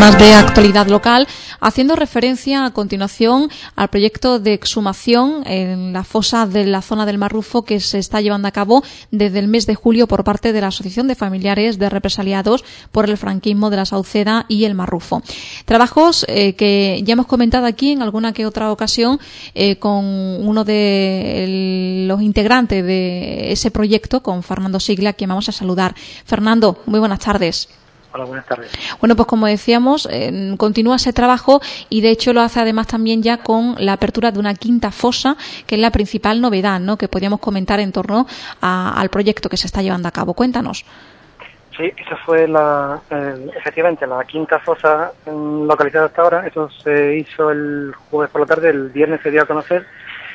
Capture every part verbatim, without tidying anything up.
temas de actualidad local, haciendo referencia a continuación al proyecto de exhumación en la fosa de la zona del Marrufo que se está llevando a cabo desde el mes de julio por parte de la Asociación de Familiares de Represaliados por el Franquismo de la Sauceda y el Marrufo. Trabajos eh, que ya hemos comentado aquí en alguna que otra ocasión eh, con uno de el, los integrantes de ese proyecto, con Fernando Sigla, a quien vamos a saludar. Fernando, muy buenas tardes. Hola, buenas tardes. Bueno, pues como decíamos, eh, continúa ese trabajo y de hecho lo hace además también ya con la apertura de una quinta fosa, que es la principal novedad, ¿no?, que podíamos comentar en torno a, al proyecto que se está llevando a cabo. Cuéntanos. Sí, esa fue la, eh, efectivamente, la quinta fosa eh, localizada hasta ahora. Eso se hizo el jueves por la tarde, el viernes se dio a conocer,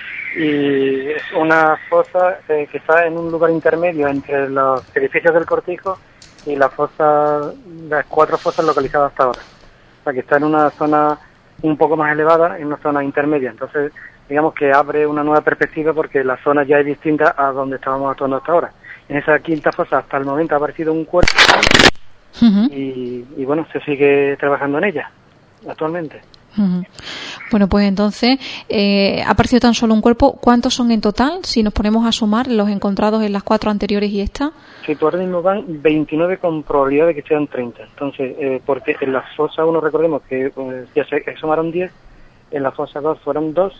y es una fosa eh, que está en un lugar intermedio entre los edificios del Cortijo y la fosa, las cuatro fosas localizadas hasta ahora. O sea, que está en una zona un poco más elevada, en una zona intermedia. Entonces, digamos que abre una nueva perspectiva porque la zona ya es distinta a donde estábamos actuando hasta ahora. En esa quinta fosa hasta el momento ha aparecido un cuerpo uh-huh. y, y bueno, se sigue trabajando en ella actualmente. Uh-huh. Bueno, pues entonces eh, ha aparecido tan solo un cuerpo. ¿Cuántos son en total? Si nos ponemos a sumar los encontrados en las cuatro anteriores y esta. Sí, pues ahora mismo van veintinueve con probabilidad de que sean treinta. Entonces, eh, porque en la fosa uno recordemos que eh, ya se exhumaron diez, en la fosa dos fueron dos,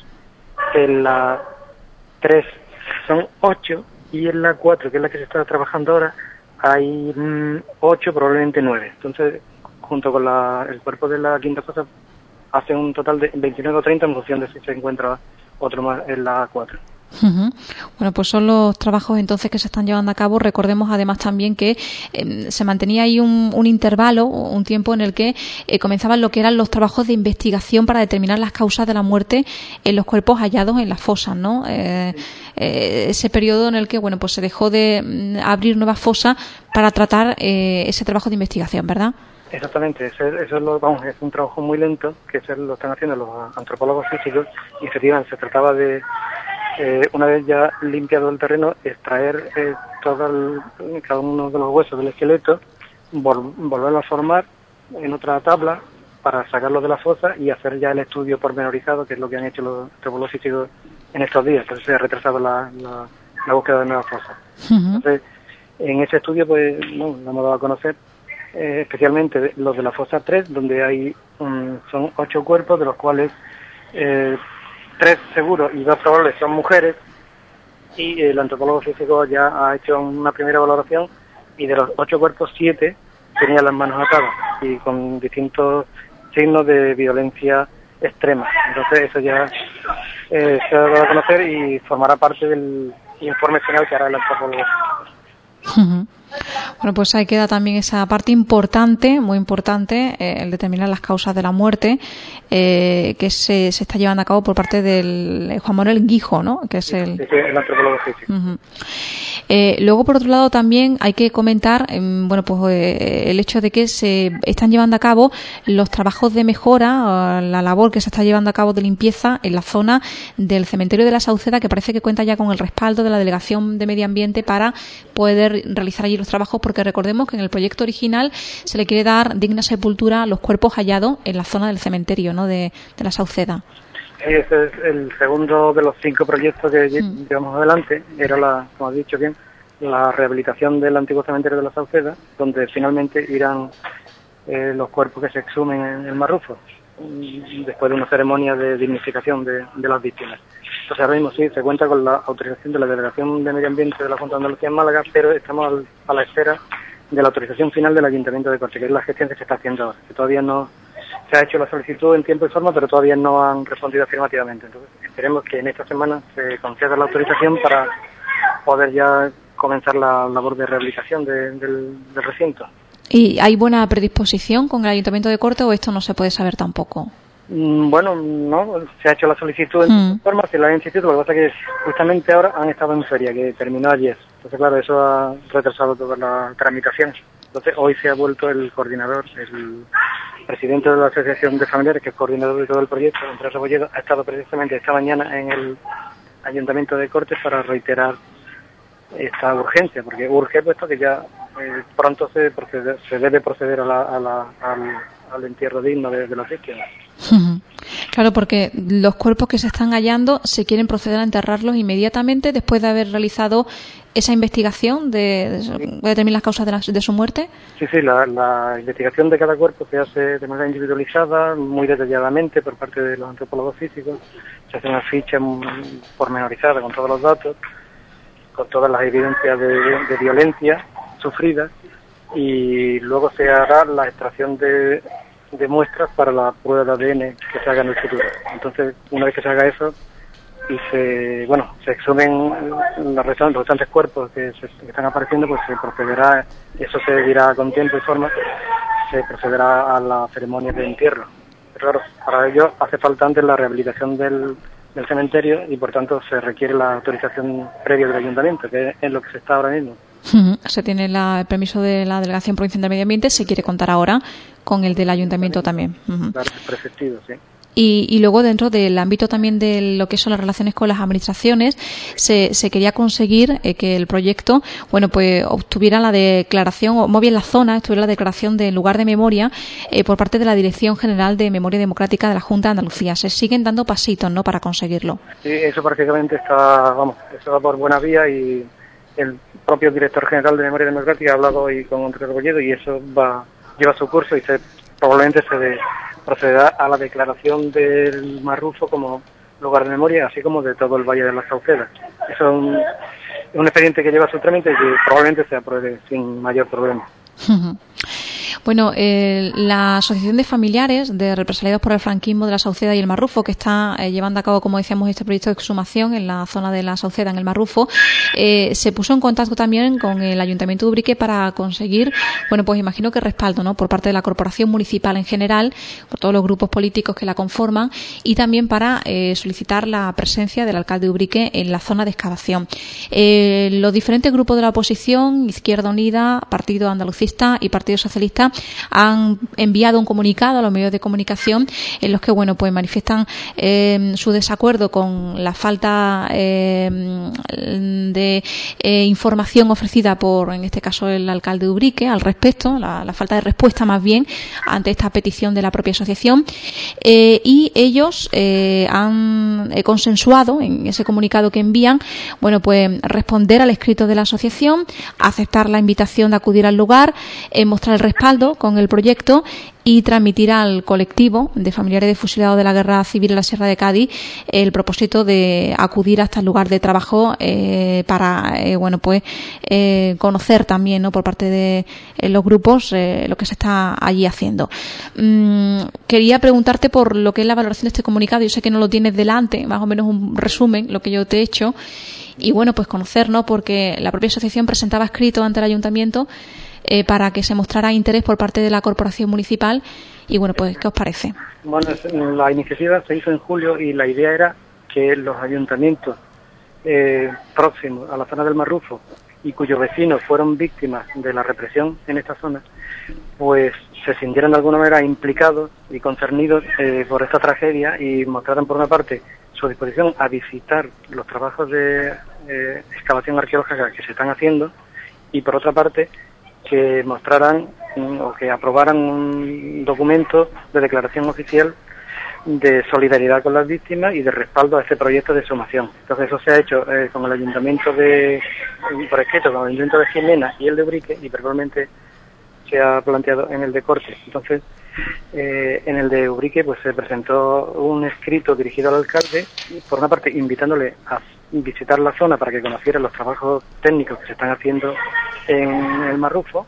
en la tres son ocho y en la cuatro, que es la que se está trabajando ahora, hay mm, ocho, probablemente nueve. Entonces, junto con la, el cuerpo de la quinta fosa, hace un total de veintinueve o treinta en función de si se encuentra otro más en la cuatro. Uh-huh. Bueno, pues son los trabajos entonces que se están llevando a cabo. Recordemos además también que eh, se mantenía ahí un, un intervalo, un tiempo en el que eh, comenzaban lo que eran los trabajos de investigación para determinar las causas de la muerte en los cuerpos hallados en las fosas, ¿no? Eh, eh, ese periodo en el que, bueno, pues se dejó de mm, abrir nuevas fosas para tratar eh, ese trabajo de investigación, ¿verdad? Exactamente, eso, eso es, lo, vamos, es un trabajo muy lento que se lo están haciendo los antropólogos físicos y efectivamente se trataba de, eh, una vez ya limpiado el terreno, extraer eh, todo el, cada uno de los huesos del esqueleto, vol, volverlo a formar en otra tabla para sacarlo de la fosa y hacer ya el estudio pormenorizado, que es lo que han hecho los antropólogos físicos en estos días. Entonces se ha retrasado la, la, la búsqueda de nuevas fosas. Uh-huh. Entonces, en ese estudio, pues, no, lo hemos dado a conocer, Eh, especialmente los de la fosa tres, donde hay um, son ocho cuerpos, de los cuales eh, tres seguros y dos probables son mujeres, y el antropólogo físico ya ha hecho una primera valoración y de los ocho cuerpos, siete tenían las manos atadas y con distintos signos de violencia extrema. Entonces eso ya eh, se ha dado a conocer y formará parte del informe final que hará el antropólogo. Uh-huh. Bueno, pues ahí queda también esa parte importante, muy importante, eh, el determinar las causas de la muerte, eh, que se, se está llevando a cabo por parte del Juan Manuel Guijo, ¿no?, que es sí, el... Sí, sí, el antropólogo físico. Uh-huh. Eh, luego, por otro lado, también hay que comentar, eh, bueno, pues eh, el hecho de que se están llevando a cabo los trabajos de mejora, la labor que se está llevando a cabo de limpieza en la zona del cementerio de la Sauceda, que parece que cuenta ya con el respaldo de la Delegación de Medio Ambiente para poder realizar allí los trabajos, porque recordemos que en el proyecto original se le quiere dar digna sepultura a los cuerpos hallados en la zona del cementerio, ¿no?, de, de la Sauceda. Sí, ese es el segundo de los cinco proyectos que mm. llevamos adelante. Era, la, como has dicho bien, la rehabilitación del antiguo cementerio de la Sauceda, donde finalmente irán eh, los cuerpos que se exhumen en el Marrufo, después de una ceremonia de dignificación de, de las víctimas. Entonces ahora mismo sí, se cuenta con la autorización de la Delegación de Medio Ambiente de la Junta de Andalucía en Málaga, pero estamos al, a la espera de la autorización final del Ayuntamiento de Corte, que es la gestión que se está haciendo ahora, que todavía no se ha hecho la solicitud en tiempo y forma, pero todavía no han respondido afirmativamente. Entonces esperemos que en esta semana se conceda la autorización para poder ya comenzar la labor de rehabilitación de, del, del recinto. ¿Y hay buena predisposición con el Ayuntamiento de Corte o esto no se puede saber tampoco? Mm, bueno, no, se ha hecho la solicitud en mm. forma, se la han insistido, lo que pasa es que justamente ahora han estado en feria, que terminó ayer. Entonces, claro, eso ha retrasado toda la tramitación. Entonces, hoy se ha vuelto el coordinador, el presidente de la Asociación de Familiares, que es coordinador de todo el proyecto, Andrés Rebolledo, ha estado precisamente esta mañana en el Ayuntamiento de Cortes para reiterar esta urgencia, porque urge puesto que ya eh, pronto se, procede, se debe proceder a la, a la, al, al entierro digno de, de las víctimas. Claro, porque los cuerpos que se están hallando se quieren proceder a enterrarlos inmediatamente después de haber realizado esa investigación de, de, sí. de determinar las causas de, la, de su muerte. Sí, sí, la, la investigación de cada cuerpo se hace de manera individualizada, muy detalladamente por parte de los antropólogos físicos. Se hace una ficha pormenorizada con todos los datos, con todas las evidencias de, de violencia sufrida, y luego se hará la extracción de, de muestras para la prueba de A D N que se haga en el futuro. Entonces, una vez que se haga eso y se, bueno, se exhumen los restantes cuerpos que, se, que están apareciendo, pues se procederá, eso se dirá con tiempo y forma, se procederá a la ceremonia de entierro. Pero claro, para ello hace falta antes la rehabilitación del, del cementerio y por tanto se requiere la autorización previa del ayuntamiento, que es lo que se está ahora mismo. Uh-huh. Se tiene la, el permiso de la Delegación Provincial de Medio Ambiente, se quiere contar ahora con el del ayuntamiento también. Uh-huh. Claro, preceptivo, sí. Y, y luego dentro del ámbito también de lo que son las relaciones con las administraciones se, se quería conseguir eh, que el proyecto, bueno, pues obtuviera la declaración, o más bien la zona, estuviera la declaración de lugar de memoria eh, por parte de la Dirección General de Memoria Democrática de la Junta de Andalucía. Se siguen dando pasitos, ¿no?, para conseguirlo. Sí, eso prácticamente está, vamos, eso va por buena vía y el propio director general de Memoria Democrática ha hablado hoy con Antonio Rebolledo y eso va, lleva su curso y se, probablemente se de, procederá a la declaración del Marrufo como lugar de memoria, así como de todo el Valle de las Saucedas. Eso es un, es un expediente que lleva su trámite y que probablemente se apruebe sin mayor problema. Uh-huh. Bueno, eh, la Asociación de Familiares de Represaliados por el Franquismo de la Sauceda y el Marrufo, que está eh, llevando a cabo, como decíamos, este proyecto de exhumación en la zona de la Sauceda, en el Marrufo, eh, se puso en contacto también con el Ayuntamiento de Ubrique para conseguir, bueno, pues imagino que respaldo, ¿no?, por parte de la Corporación Municipal en general, por todos los grupos políticos que la conforman, y también para eh, solicitar la presencia del alcalde de Ubrique en la zona de excavación. Eh, los diferentes grupos de la oposición, Izquierda Unida, Partido Andalucista y Partido Socialista, han enviado un comunicado a los medios de comunicación en los que, bueno, pues manifiestan eh, su desacuerdo con la falta eh, de eh, información ofrecida por, en este caso, el alcalde de Ubrique al respecto, la, la falta de respuesta más bien ante esta petición de la propia asociación, eh, y ellos eh, han eh, consensuado en ese comunicado que envían, bueno, pues responder al escrito de la asociación, aceptar la invitación de acudir al lugar, eh, mostrar el respaldo con el proyecto y transmitir al colectivo de familiares de fusilados de la Guerra Civil en la Sierra de Cádiz el propósito de acudir hasta el lugar de trabajo eh, para, eh, bueno, pues eh, conocer también, ¿no?, por parte de eh, los grupos eh, lo que se está allí haciendo. Mm, quería preguntarte por lo que es la valoración de este comunicado. Yo sé que no lo tienes delante, más o menos un resumen, lo que yo te he hecho, y bueno, pues conocer, ¿no?, porque la propia asociación presentaba escrito ante el ayuntamiento Eh, para que se mostrara interés por parte de la corporación municipal y, bueno, pues, ¿qué os parece? Bueno, la iniciativa se hizo en julio y la idea era que los ayuntamientos eh, próximos a la zona del Marrufo y cuyos vecinos fueron víctimas de la represión en esta zona, pues se sintieran de alguna manera implicados y concernidos eh, por esta tragedia y mostraran, por una parte, su disposición a visitar los trabajos de eh, excavación arqueológica que se están haciendo y, por otra parte, que mostraran o que aprobaran un documento de declaración oficial de solidaridad con las víctimas y de respaldo a este proyecto de exhumación. Entonces eso se ha hecho eh, con el ayuntamiento de, por escrito, con el ayuntamiento de Jimena y el de Ubrique, y personalmente se ha planteado en el de Corte. Entonces eh, en el de Ubrique pues se presentó un escrito dirigido al alcalde, por una parte invitándole a visitar la zona para que conociera los trabajos técnicos que se están haciendo en el Marrufo,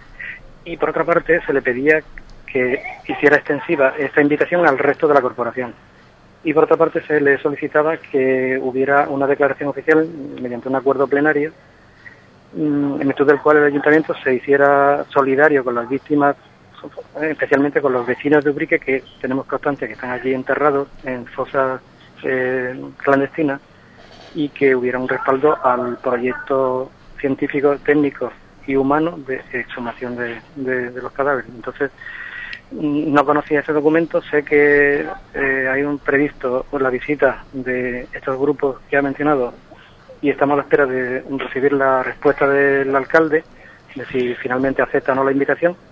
y por otra parte se le pedía que hiciera extensiva esta invitación al resto de la corporación, y por otra parte se le solicitaba que hubiera una declaración oficial mediante un acuerdo plenario en virtud del cual el ayuntamiento se hiciera solidario con las víctimas, especialmente con los vecinos de Ubrique, que tenemos constancia que están allí enterrados en fosas eh, clandestinas, y que hubiera un respaldo al proyecto científico, técnico y humano de exhumación de, de, de los cadáveres. Entonces, no conocía ese documento, sé que eh, hay un previsto la visita de estos grupos que ha mencionado y estamos a la espera de recibir la respuesta del alcalde de si finalmente acepta o no la invitación,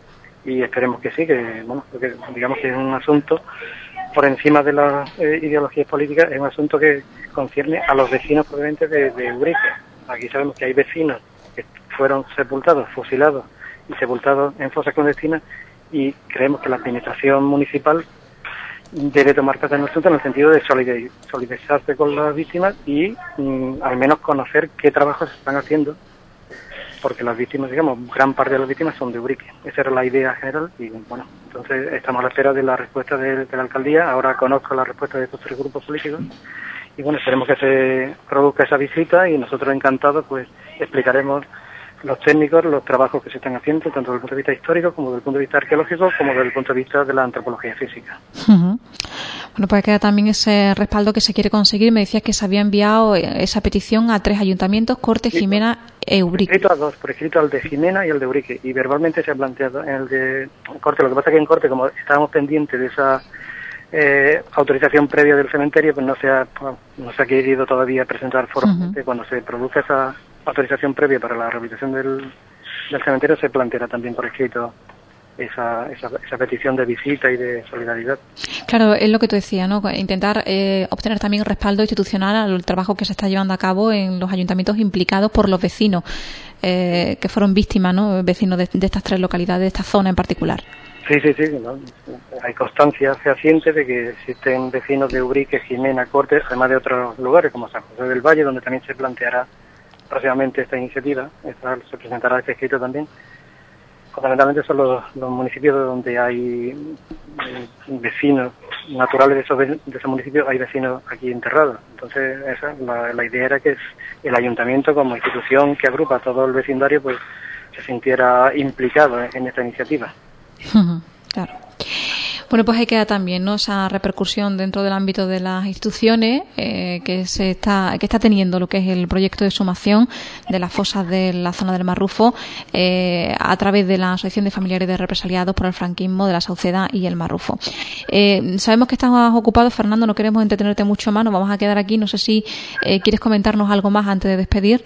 y esperemos que sí, que bueno, porque digamos que es un asunto por encima de las eh, ideologías políticas, es un asunto que concierne a los vecinos provenientes de, de Ubrique. Aquí sabemos que hay vecinos que fueron sepultados, fusilados y sepultados en fosas clandestinas, y creemos que la administración municipal debe tomar cartas en el asunto en el sentido de solidarizarse con las víctimas y mm, al menos conocer qué trabajos se están haciendo, porque las víctimas, digamos, gran parte de las víctimas son de Ubrique. Esa era la idea general y bueno, entonces estamos a la espera de la respuesta de, de la alcaldía. Ahora conozco la respuesta de estos tres grupos políticos y bueno, esperemos que se produzca esa visita y nosotros encantados pues explicaremos los técnicos, los trabajos que se están haciendo, tanto desde el punto de vista histórico como desde el punto de vista arqueológico, como desde el punto de vista de la antropología física. Uh-huh. Bueno, pues queda también ese respaldo que se quiere conseguir. Me decías que se había enviado esa petición a tres ayuntamientos, Corte, sí, Jimena e Ubrique. Por escrito a dos, por escrito al de Jimena y al de Ubrique, y verbalmente se ha planteado en el de Corte. Lo que pasa es que en Corte, como estábamos pendientes de esa eh, autorización previa del cementerio, pues no se ha, no se ha querido todavía presentar formalmente. Uh-huh. Cuando se produzca esa autorización previa para la rehabilitación del, del cementerio, se planteará también por escrito esa, esa, esa petición de visita y de solidaridad. Claro, es lo que tú decías, ¿no? Intentar eh, obtener también respaldo institucional al trabajo que se está llevando a cabo en los ayuntamientos implicados por los vecinos eh, que fueron víctimas, ¿no? Vecinos de, de estas tres localidades, de esta zona en particular. Sí, sí, sí. ¿no? Hay constancia fehaciente de que existen vecinos de Ubrique, Jimena, Corte, además de otros lugares como San José del Valle, donde también se planteará próximamente esta iniciativa. Esta, se presentará este escrito también. Fundamentalmente son los, los municipios donde hay vecinos naturales de esos, de esos municipios, hay vecinos aquí enterrados. Entonces esa, la, la idea era que el ayuntamiento, como institución que agrupa a todo el vecindario, pues se sintiera implicado en esta iniciativa. Uh-huh, claro. Bueno, pues ahí queda también, ¿no?, esa repercusión dentro del ámbito de las instituciones eh, que se está que está teniendo lo que es el proyecto de exhumación de las fosas de la zona del Marrufo eh, a través de la Asociación de Familiares de Represaliados por el Franquismo de la Sauceda y el Marrufo. Eh, sabemos que estás ocupado, Fernando, no queremos entretenerte mucho más, nos vamos a quedar aquí. No sé si eh, quieres comentarnos algo más antes de despedir.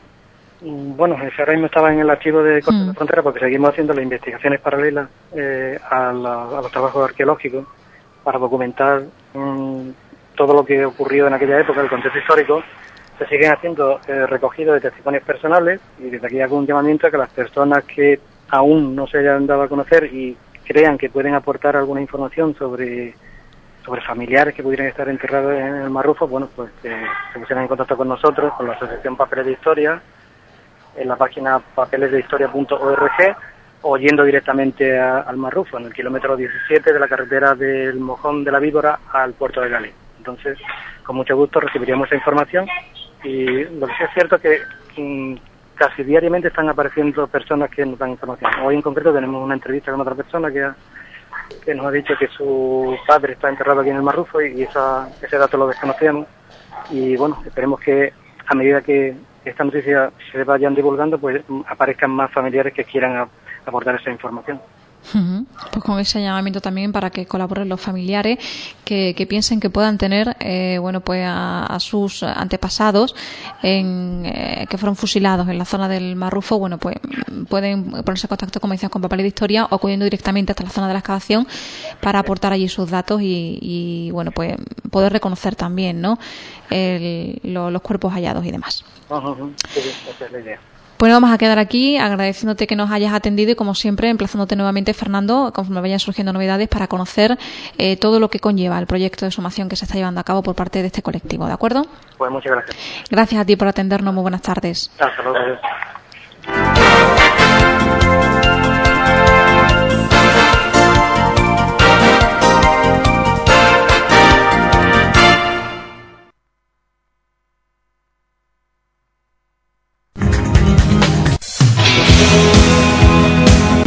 Bueno, ahora mismo estaba en el archivo de Corte mm. de Frontera porque seguimos haciendo las investigaciones paralelas eh, a, la, a los trabajos arqueológicos para documentar mmm, todo lo que ocurrió en aquella época, el contexto histórico. Se siguen haciendo eh, recogidos de testimonios personales y desde aquí hago un llamamiento a que las personas que aún no se hayan dado a conocer y crean que pueden aportar alguna información sobre sobre familiares que pudieran estar enterrados en el Marrufo, bueno, pues eh, se pusieran en contacto con nosotros, con la Asociación Papeles de Historia, en la página papeles de historia punto org o yendo directamente a, al Marrufo, en el kilómetro diecisiete de la carretera del Mojón de la Víbora al puerto de Gali. Entonces, con mucho gusto recibiríamos esa información y lo que sí es cierto es que mmm, casi diariamente están apareciendo personas que nos dan información. Hoy en concreto tenemos una entrevista con otra persona que, ha, que nos ha dicho que su padre está enterrado aquí en el Marrufo y esa, ese dato lo desconocíamos y bueno, esperemos que a medida que esta noticia se vayan divulgando, pues aparezcan más familiares que quieran a, aportar esa información. Uh-huh. Pues con ese llamamiento también para que colaboren los familiares que, que piensen que puedan tener eh, bueno pues a, a sus antepasados en, eh, que fueron fusilados en la zona del Marrufo. Bueno, pues pueden ponerse en contacto, como decías, con Papeles de Historia o acudiendo directamente hasta la zona de la excavación para aportar allí sus datos y, y bueno pues poder reconocer también, ¿no?, el, lo, los cuerpos hallados y demás. Uh-huh. Sí, esa es la idea. Pues vamos a quedar aquí agradeciéndote que nos hayas atendido y, como siempre, emplazándote nuevamente, Fernando, conforme vayan surgiendo novedades, para conocer eh, todo lo que conlleva el proyecto de exhumación que se está llevando a cabo por parte de este colectivo, ¿de acuerdo? Pues muchas gracias. Gracias a ti por atendernos. Muy buenas tardes. Hasta luego.